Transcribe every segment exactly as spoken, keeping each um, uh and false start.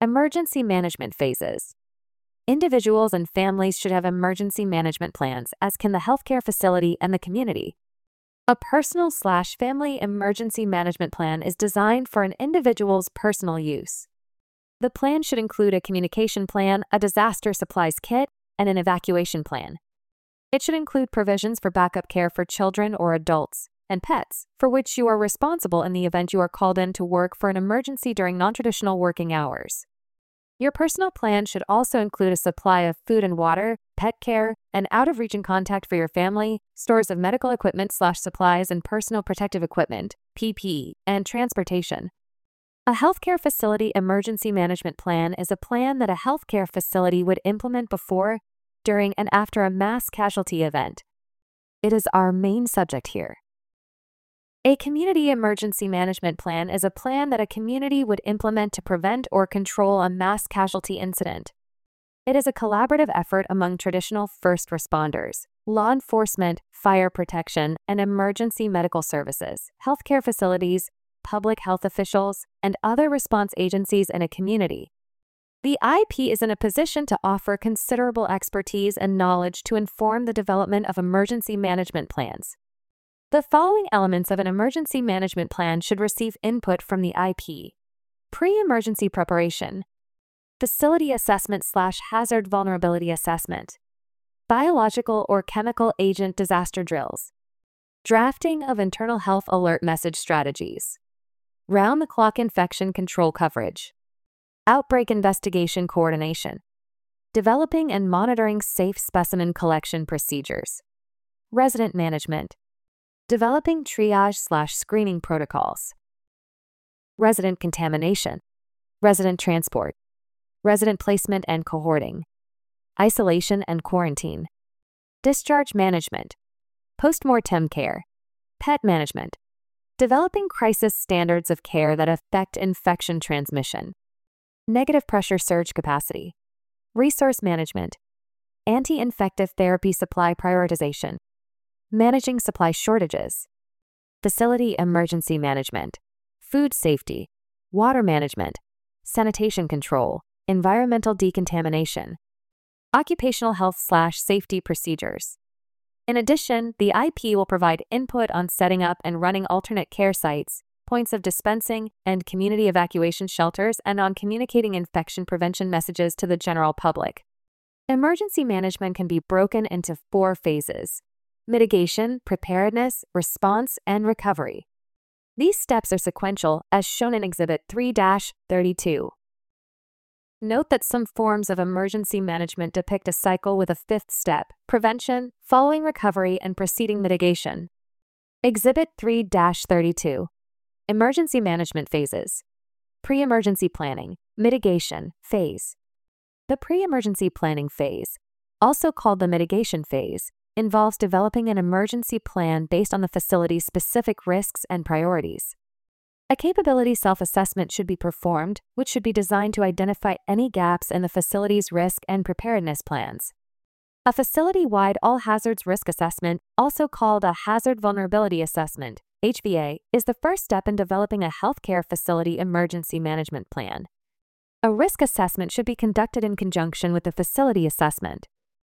Emergency management phases. Individuals and families should have emergency management plans, as can the healthcare facility and the community. A personal slash family emergency management plan is designed for an individual's personal use. The plan should include a communication plan, a disaster supplies kit, and an evacuation plan. It should include provisions for backup care for children or adults and pets, for which you are responsible in the event you are called in to work for an emergency during non-traditional working hours. Your personal plan should also include a supply of food and water, pet care, and out-of-region contact for your family, stores of medical equipment slash supplies and personal protective equipment, P P E, and transportation. A healthcare facility emergency management plan is a plan that a healthcare facility would implement before, during, and after a mass casualty event. It is our main subject here. A community emergency management plan is a plan that a community would implement to prevent or control a mass casualty incident. It is a collaborative effort among traditional first responders, law enforcement, fire protection, and emergency medical services, healthcare facilities, public health officials, and other response agencies in a community. The I P is in a position to offer considerable expertise and knowledge to inform the development of emergency management plans. The following elements of an emergency management plan should receive input from the I P. Pre-emergency preparation, facility assessment slash hazard vulnerability assessment, biological or chemical agent disaster drills, drafting of internal health alert message strategies, round-the-clock infection control coverage, outbreak investigation coordination, developing and monitoring safe specimen collection procedures, resident management, developing triage slash screening protocols, resident contamination, resident transport, resident placement and cohorting, isolation and quarantine, discharge management, post-mortem care, pet management, developing crisis standards of care that affect infection transmission, negative pressure surge capacity, resource management, anti-infective therapy supply prioritization, managing supply shortages, facility emergency management, food safety, water management, sanitation control, environmental decontamination, occupational health slash safety procedures. In addition, the I P will provide input on setting up and running alternate care sites, points of dispensing, and community evacuation shelters, and on communicating infection prevention messages to the general public. Emergency management can be broken into four phases: mitigation, preparedness, response, and recovery. These steps are sequential, as shown in Exhibit three dash thirty-two. Note that some forms of emergency management depict a cycle with a fifth step: prevention, following recovery, and preceding mitigation. Exhibit three dash thirty-two. Emergency management phases. Pre-emergency planning, mitigation phase. The pre-emergency planning phase, also called the mitigation phase, involves developing an emergency plan based on the facility's specific risks and priorities. A capability self-assessment should be performed, which should be designed to identify any gaps in the facility's risk and preparedness plans. A facility-wide all-hazards risk assessment, also called a hazard vulnerability assessment, H V A, is the first step in developing a healthcare facility emergency management plan. A risk assessment should be conducted in conjunction with the facility assessment.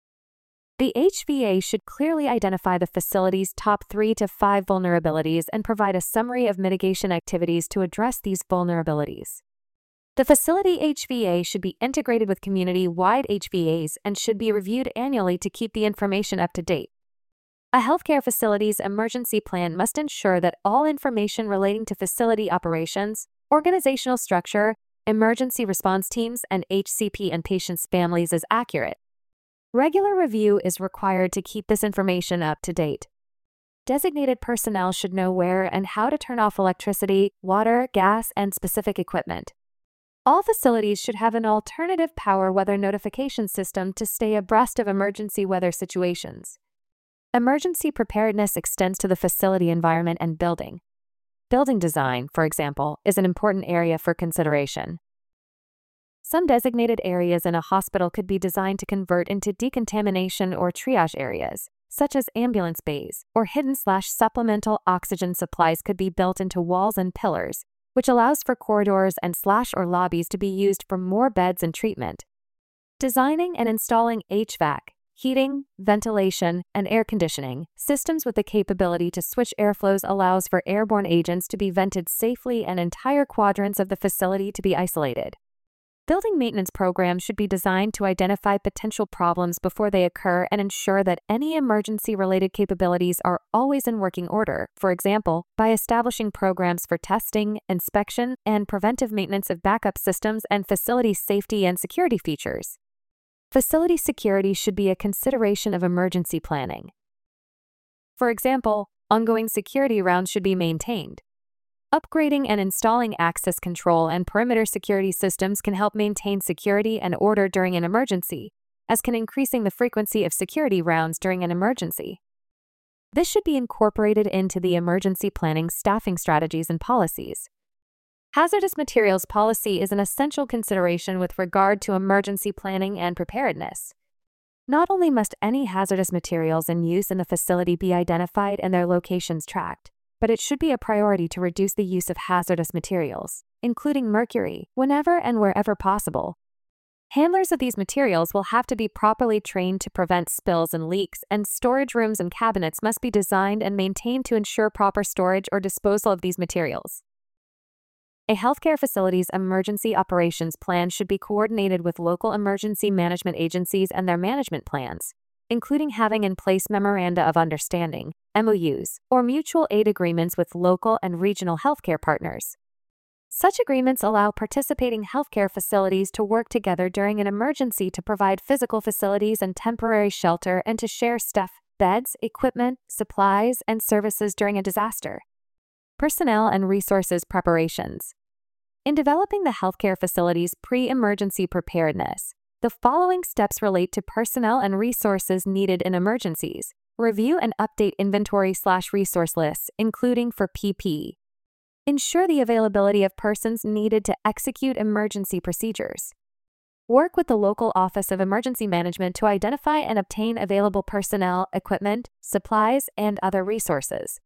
The H V A should clearly identify the facility's top three to five vulnerabilities and provide a summary of mitigation activities to address these vulnerabilities. The facility H V A should be integrated with community-wide H V As and should be reviewed annually to keep the information up to date. A healthcare facility's emergency plan must ensure that all information relating to facility operations, organizational structure, emergency response teams, and H C P and patients' families is accurate. Regular review is required to keep this information up to date. Designated personnel should know where and how to turn off electricity, water, gas, and specific equipment. All facilities should have an alternative power weather notification system to stay abreast of emergency weather situations. Emergency preparedness extends to the facility environment and building. Building design, for example, is an important area for consideration. Some designated areas in a hospital could be designed to convert into decontamination or triage areas, such as ambulance bays, or hidden slash supplemental oxygen supplies could be built into walls and pillars, which allows for corridors and slash or lobbies to be used for more beds and treatment. Designing and installing H V A C, heating, ventilation, and air conditioning systems with the capability to switch airflows allows for airborne agents to be vented safely and entire quadrants of the facility to be isolated. Building maintenance programs should be designed to identify potential problems before they occur and ensure that any emergency-related capabilities are always in working order, for example, by establishing programs for testing, inspection, and preventive maintenance of backup systems and facility safety and security features. Facility security should be a consideration of emergency planning. For example, ongoing security rounds should be maintained. Upgrading and installing access control and perimeter security systems can help maintain security and order during an emergency, as can increasing the frequency of security rounds during an emergency. This should be incorporated into the emergency planning staffing strategies and policies. Hazardous materials policy is an essential consideration with regard to emergency planning and preparedness. Not only must any hazardous materials in use in the facility be identified and their locations tracked, but it should be a priority to reduce the use of hazardous materials, including mercury, whenever and wherever possible. Handlers of these materials will have to be properly trained to prevent spills and leaks, and storage rooms and cabinets must be designed and maintained to ensure proper storage or disposal of these materials. A healthcare facility's emergency operations plan should be coordinated with local emergency management agencies and their management plans, including having in place memoranda of understanding, M O Us, or mutual aid agreements with local and regional healthcare partners. Such agreements allow participating healthcare facilities to work together during an emergency to provide physical facilities and temporary shelter and to share staff, beds, equipment, supplies, and services during a disaster. Personnel and resources preparations. In developing the healthcare facility's pre-emergency preparedness, the following steps relate to personnel and resources needed in emergencies. Review and update inventory slash resource lists, including for P P E. Ensure the availability of persons needed to execute emergency procedures. Work with the local Office of Emergency Management to identify and obtain available personnel, equipment, supplies, and other resources.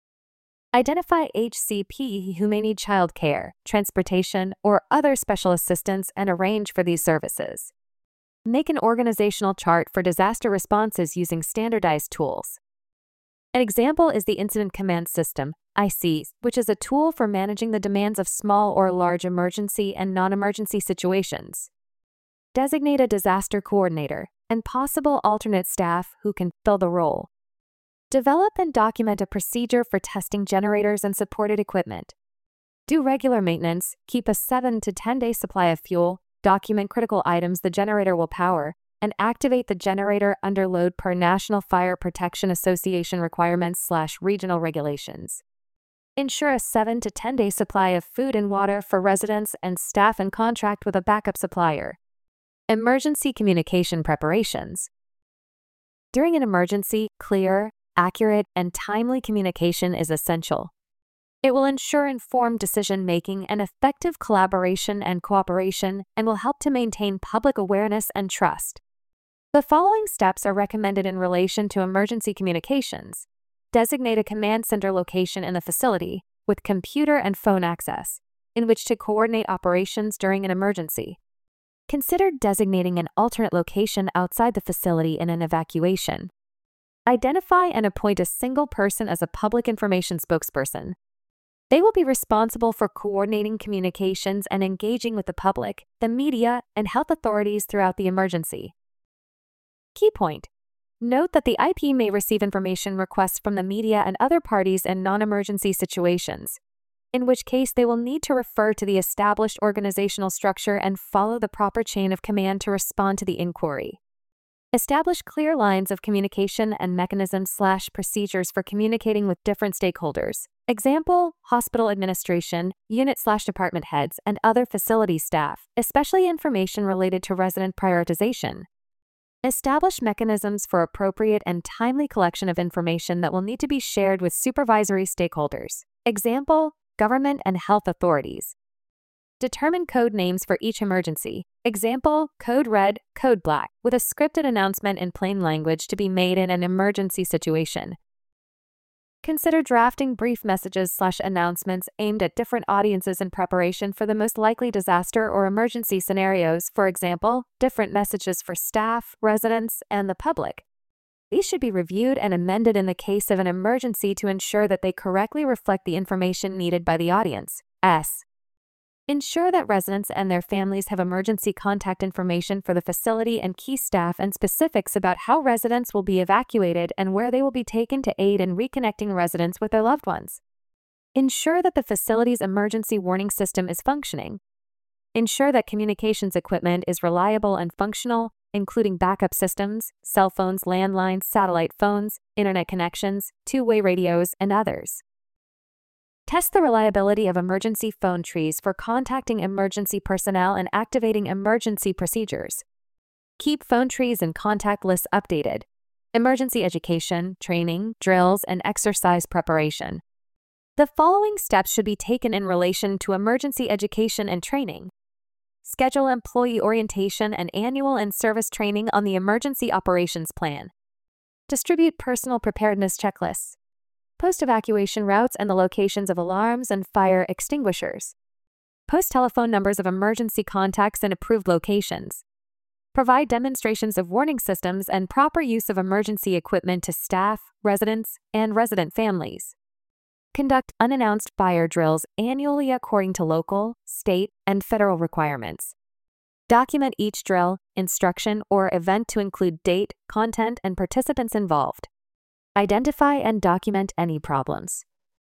Identify H C P who may need child care, transportation, or other special assistance and arrange for these services. Make an organizational chart for disaster responses using standardized tools. An example is the Incident Command System, I C, which is a tool for managing the demands of small or large emergency and non-emergency situations. Designate a disaster coordinator and possible alternate staff who can fill the role. Develop and document a procedure for testing generators and supported equipment. Do regular maintenance, keep a seven to ten day supply of fuel, document critical items the generator will power, and activate the generator under load per National Fire Protection Association requirements slash regional regulations. Ensure a seven to ten day supply of food and water for residents and staff and contract with a backup supplier. Emergency communication preparations. During an emergency, clear, accurate, and timely communication is essential. It will ensure informed decision-making and effective collaboration and cooperation and will help to maintain public awareness and trust. The following steps are recommended in relation to emergency communications. Designate a command center location in the facility with computer and phone access, in which to coordinate operations during an emergency. Consider designating an alternate location outside the facility in an evacuation. Identify and appoint a single person as a public information spokesperson. They will be responsible for coordinating communications and engaging with the public, the media, and health authorities throughout the emergency. Key point. Note that the I P may receive information requests from the media and other parties in non-emergency situations, in which case they will need to refer to the established organizational structure and follow the proper chain of command to respond to the inquiry. Establish clear lines of communication and mechanisms slash procedures for communicating with different stakeholders. Example, hospital administration, unit slash department heads, and other facility staff, especially information related to resident prioritization. Establish mechanisms for appropriate and timely collection of information that will need to be shared with supervisory stakeholders. Example, government and health authorities. Determine code names for each emergency. Example, code red, code black, with a scripted announcement in plain language to be made in an emergency situation. Consider drafting brief messages slash announcements aimed at different audiences in preparation for the most likely disaster or emergency scenarios, for example, different messages for staff, residents, and the public. These should be reviewed and amended in the case of an emergency to ensure that they correctly reflect the information needed by the audience. S. Ensure that residents and their families have emergency contact information for the facility and key staff and specifics about how residents will be evacuated and where they will be taken to aid in reconnecting residents with their loved ones. Ensure that the facility's emergency warning system is functioning. Ensure that communications equipment is reliable and functional, including backup systems, cell phones, landlines, satellite phones, internet connections, two-way radios, and others. Test the reliability of emergency phone trees for contacting emergency personnel and activating emergency procedures. Keep phone trees and contact lists updated. Emergency education, training, drills, and exercise preparation. The following steps should be taken in relation to emergency education and training. Schedule employee orientation and annual and service training on the Emergency Operations Plan. Distribute personal preparedness checklists. Post evacuation routes and the locations of alarms and fire extinguishers. Post telephone numbers of emergency contacts in approved locations. Provide demonstrations of warning systems and proper use of emergency equipment to staff, residents, and resident families. Conduct unannounced fire drills annually according to local, state, and federal requirements. Document each drill, instruction, or event to include date, content, and participants involved. Identify and document any problems.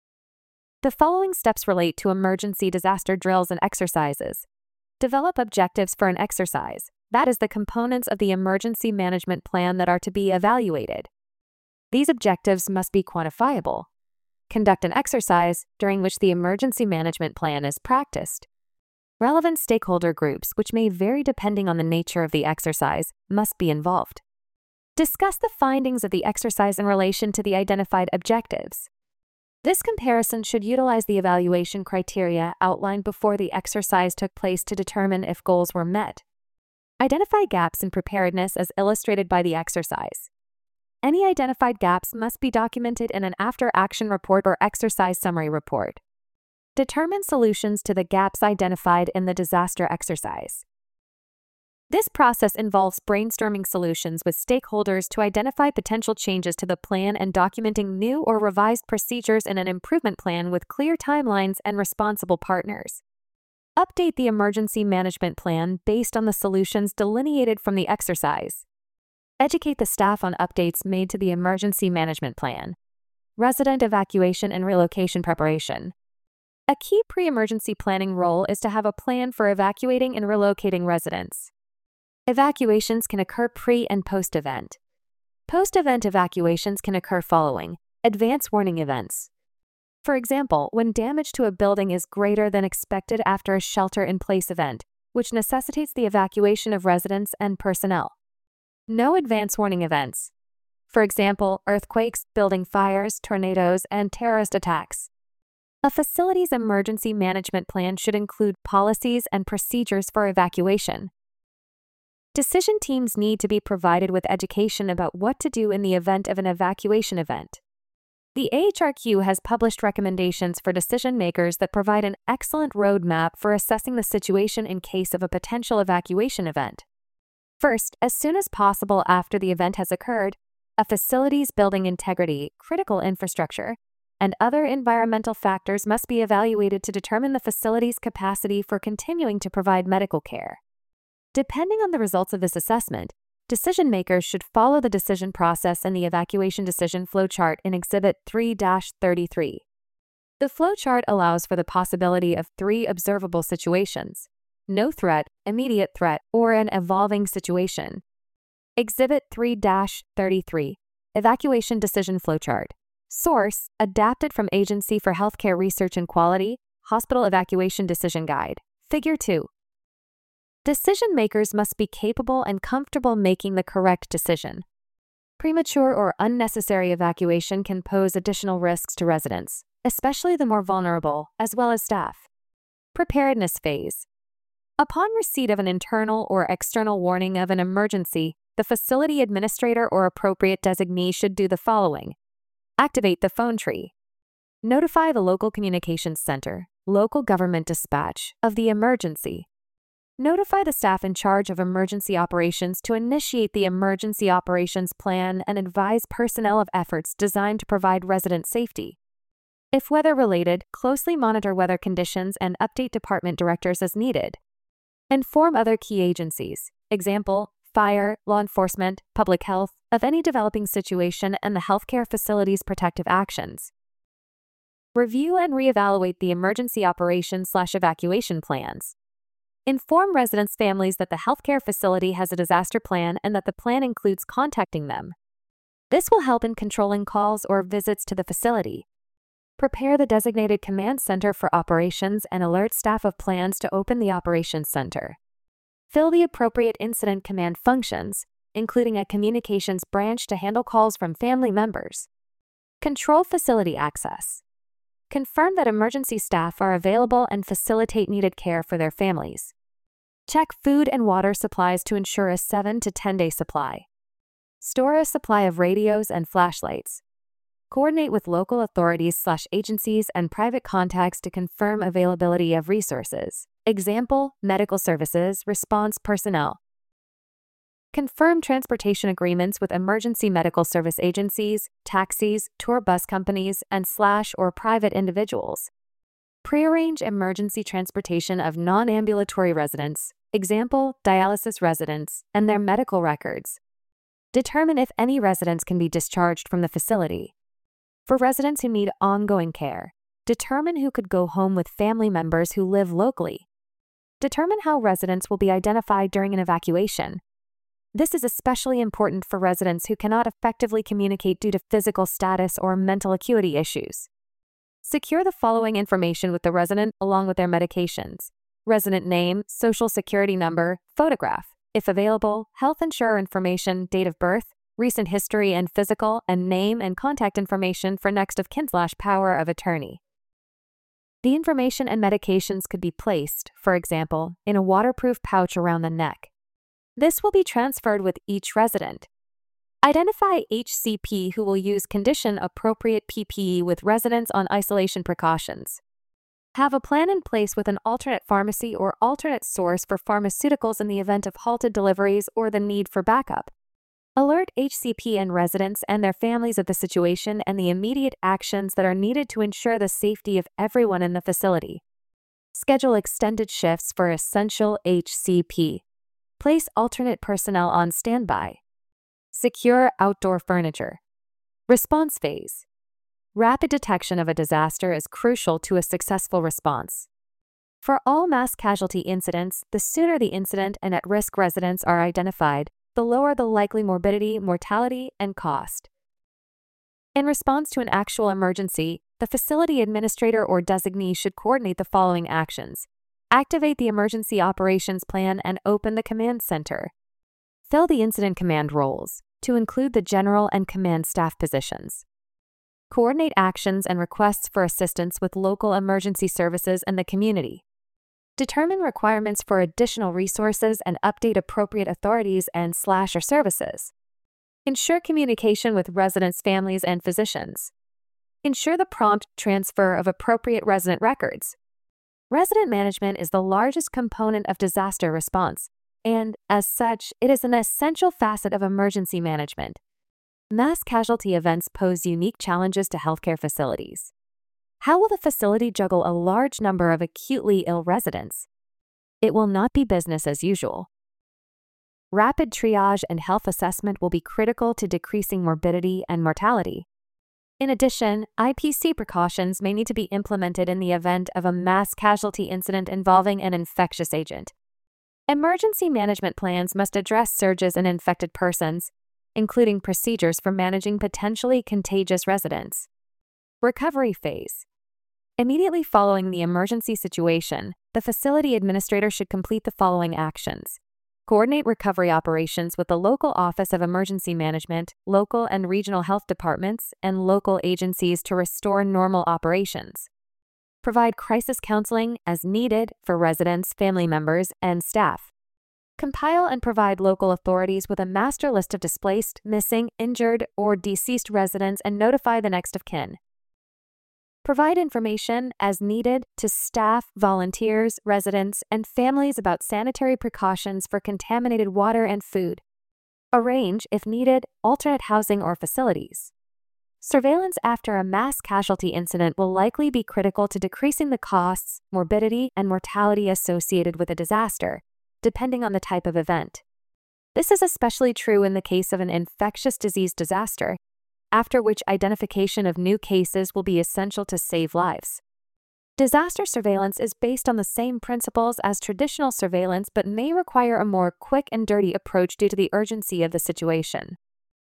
The following steps relate to emergency disaster drills and exercises. Develop objectives for an exercise. That is the components of the emergency management plan that are to be evaluated. These objectives must be quantifiable. Conduct an exercise during which the emergency management plan is practiced. Relevant stakeholder groups, which may vary depending on the nature of the exercise, must be involved. Discuss the findings of the exercise in relation to the identified objectives. This comparison should utilize the evaluation criteria outlined before the exercise took place to determine if goals were met. Identify gaps in preparedness as illustrated by the exercise. Any identified gaps must be documented in an after-action report or exercise summary report. Determine solutions to the gaps identified in the disaster exercise. This process involves brainstorming solutions with stakeholders to identify potential changes to the plan and documenting new or revised procedures in an improvement plan with clear timelines and responsible partners. Update the emergency management plan based on the solutions delineated from the exercise. Educate the staff on updates made to the emergency management plan. Resident evacuation and relocation preparation. A key pre-emergency planning role is to have a plan for evacuating and relocating residents. Evacuations can occur pre- and post-event. Post-event evacuations can occur following advance warning events. For example, when damage to a building is greater than expected after a shelter-in-place event, which necessitates the evacuation of residents and personnel. No advance warning events. For example, earthquakes, building fires, tornadoes, and terrorist attacks. A facility's emergency management plan should include policies and procedures for evacuation. Decision teams need to be provided with education about what to do in the event of an evacuation event. The A H R Q has published recommendations for decision makers that provide an excellent roadmap for assessing the situation in case of a potential evacuation event. First, as soon as possible after the event has occurred, a facility's building integrity, critical infrastructure, and other environmental factors must be evaluated to determine the facility's capacity for continuing to provide medical care. Depending on the results of this assessment, decision makers should follow the decision process in the evacuation decision flowchart in Exhibit three dash thirty-three. The flowchart allows for the possibility of three observable situations: no threat, immediate threat, or an evolving situation. Exhibit three dash thirty-three, Evacuation Decision Flowchart. Source: adapted from Agency for Healthcare Research and Quality, Hospital Evacuation Decision Guide. Figure two. Decision makers must be capable and comfortable making the correct decision. Premature or unnecessary evacuation can pose additional risks to residents, especially the more vulnerable, as well as staff. Preparedness phase. Upon receipt of an internal or external warning of an emergency, the facility administrator or appropriate designee should do the following: Activate the phone tree. Notify the local communications center, local government dispatch, of the emergency. Notify the staff in charge of emergency operations to initiate the emergency operations plan and advise personnel of efforts designed to provide resident safety. If weather-related, closely monitor weather conditions and update department directors as needed. Inform other key agencies, example, fire, law enforcement, public health, of any developing situation and the healthcare facility's protective actions. Review and reevaluate the emergency operations slash evacuation plans. Inform residents' families that the healthcare facility has a disaster plan and that the plan includes contacting them. This will help in controlling calls or visits to the facility. Prepare the designated command center for operations and alert staff of plans to open the operations center. Fill the appropriate incident command functions, including a communications branch to handle calls from family members. Control facility access. Confirm that emergency staff are available and facilitate needed care for their families. Check food and water supplies to ensure a seven to ten day supply. Store a supply of radios and flashlights. Coordinate with local authorities slash agencies and private contacts to confirm availability of resources. Example, medical services, response personnel. Confirm transportation agreements with emergency medical service agencies, taxis, tour bus companies, and slash or private individuals. Prearrange emergency transportation of non-ambulatory residents, example, dialysis residents, and their medical records. Determine if any residents can be discharged from the facility. For residents who need ongoing care, determine who could go home with family members who live locally. Determine how residents will be identified during an evacuation. This is especially important for residents who cannot effectively communicate due to physical status or mental acuity issues. Secure the following information with the resident along with their medications: resident name, social security number, photograph, if available, health insurer information, date of birth, recent history and physical, and name and contact information for next of kin slash power of attorney. The information and medications could be placed, for example, in a waterproof pouch around the neck. This will be transferred with each resident. Identify H C P who will use condition-appropriate P P E with residents on isolation precautions. Have a plan in place with an alternate pharmacy or alternate source for pharmaceuticals in the event of halted deliveries or the need for backup. Alert H C P and residents and their families of the situation and the immediate actions that are needed to ensure the safety of everyone in the facility. Schedule extended shifts for essential H C P. Place alternate personnel on standby. Secure outdoor furniture. Response phase. Rapid detection of a disaster is crucial to a successful response. For all mass casualty incidents, the sooner the incident and at-risk residents are identified, the lower the likely morbidity, mortality, and cost. In response to an actual emergency, the facility administrator or designee should coordinate the following actions. Activate the emergency operations plan and open the command center. Fill the incident command roles, to include the general and command staff positions. Coordinate actions and requests for assistance with local emergency services and the community. Determine requirements for additional resources and update appropriate authorities and slash or services. Ensure communication with residents' families and physicians. Ensure the prompt transfer of appropriate resident records. Resident management is the largest component of disaster response, and, as such, it is an essential facet of emergency management. Mass casualty events pose unique challenges to healthcare facilities. How will the facility juggle a large number of acutely ill residents? It will not be business as usual. Rapid triage and health assessment will be critical to decreasing morbidity and mortality. In addition, I P C precautions may need to be implemented in the event of a mass casualty incident involving an infectious agent. Emergency management plans must address surges in infected persons, including procedures for managing potentially contagious residents. Recovery phase. Immediately following the emergency situation, the facility administrator should complete the following actions. Coordinate recovery operations with the local Office of Emergency Management, local and regional health departments, and local agencies to restore normal operations. Provide crisis counseling as needed for residents, family members, and staff. Compile and provide local authorities with a master list of displaced, missing, injured, or deceased residents and notify the next of kin. Provide information as needed to staff, volunteers, residents, and families about sanitary precautions for contaminated water and food. Arrange, if needed, alternate housing or facilities. Surveillance after a mass casualty incident will likely be critical to decreasing the costs, morbidity, and mortality associated with a disaster, depending on the type of event. This is especially true in the case of an infectious disease disaster, after which identification of new cases will be essential to save lives. Disaster surveillance is based on the same principles as traditional surveillance but may require a more quick and dirty approach due to the urgency of the situation.